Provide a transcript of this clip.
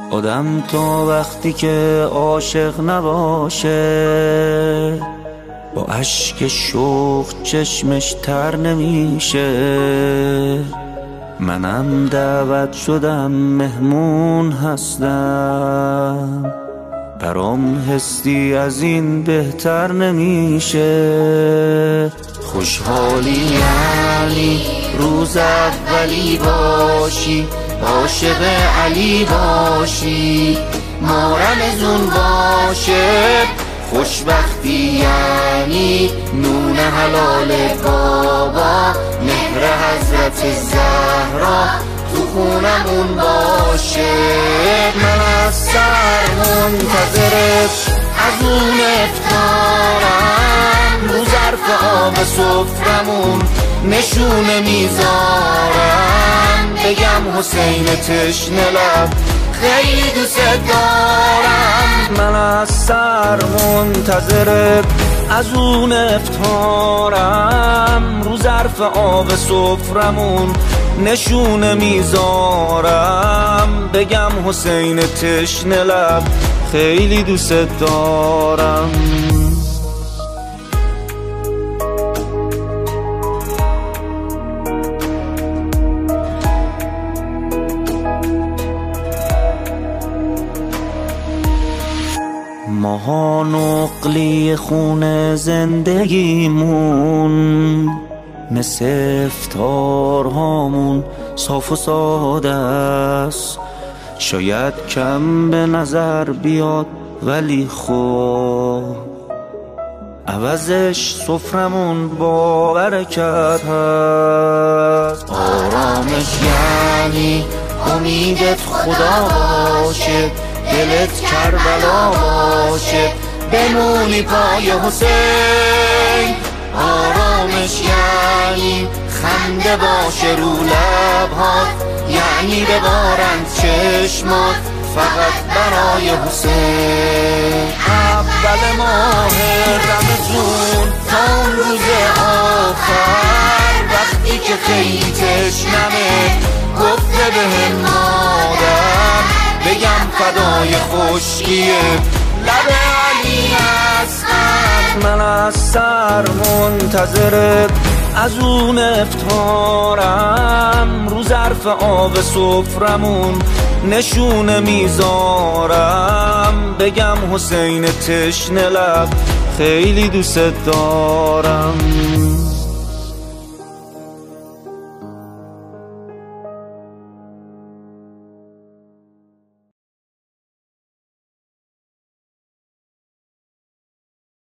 آدم تا وقتی که عاشق نباشه با اشک شوق چشمش تر نمیشه. منم دعوت شدم مهمون هستم، برام حسی از این بهتر نمیشه. خوشحالی یعنی روز اولی باشی، عاشق علی باشی، مارمزون باشه. خوشبختی یعنی نون حلال بابا، مهر حضرت زهرا تو خونمون باشه. من از سر منتظرت از اون افطارم، رو ظرف آب سفرمون نشونه میذارم، بگم حسین تشنه لب خیلی دوست دارم. من از سر منتظرت از اون افطارم، رو ظرف آب سفرمون نشونه میذارم، بگم حسین تشنه لب خیلی دوست دارم. ماها نقلی خون زندگیمون، مثل افطارهامون صاف و ساده است. شاید کم به نظر بیاد ولی خب عوضش سفرمون با برکت هست. آرامش یعنی امیدت خدا باشه، دلت کربلا باشه، بمونی پای حسین. آرامش یعنی خنده باشه رو لبهات، یعنی ببارند چشمات فقط برای حسین. اول ماه رمضان تا اون روز آخر، وقتی که خیلی تشنمه گفته بهم مادر، بگم فدای خشکیه لب علی هستم. من از سر منتظرت از اون افطارم، رو ظرف آب سفرمون نشونه میذارم، بگم حسین تشنه لب خیلی دوست دارم.